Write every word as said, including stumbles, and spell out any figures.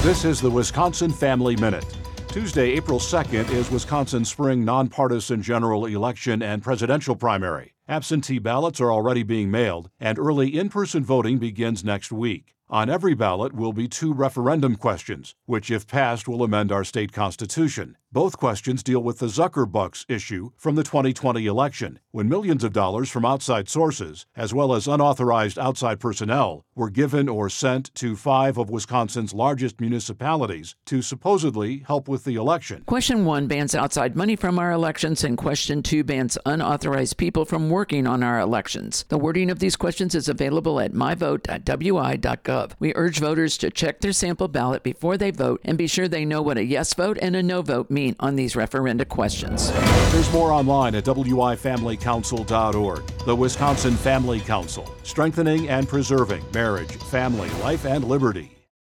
This is the Wisconsin Family Minute. Tuesday, April second is Wisconsin's spring nonpartisan general election and presidential primary. Absentee ballots are already being mailed, and early in-person voting begins next week. On every ballot will be two referendum questions, which, if passed, will amend our state constitution. Both questions deal with the Zuckerbucks issue from the twenty twenty election, when millions of dollars from outside sources, as well as unauthorized outside personnel, were given or sent to five of Wisconsin's largest municipalities to supposedly help with the election. Question one bans outside money from our elections, and question two bans unauthorized people from working on our elections. The wording of these questions is available at my vote dot w i dot gov. We urge voters to check their sample ballot before they vote and be sure they know what a yes vote and a no vote mean on these referenda questions. There's more online at w i family council dot org. The Wisconsin Family Council, strengthening and preserving marriage, family, life, and liberty.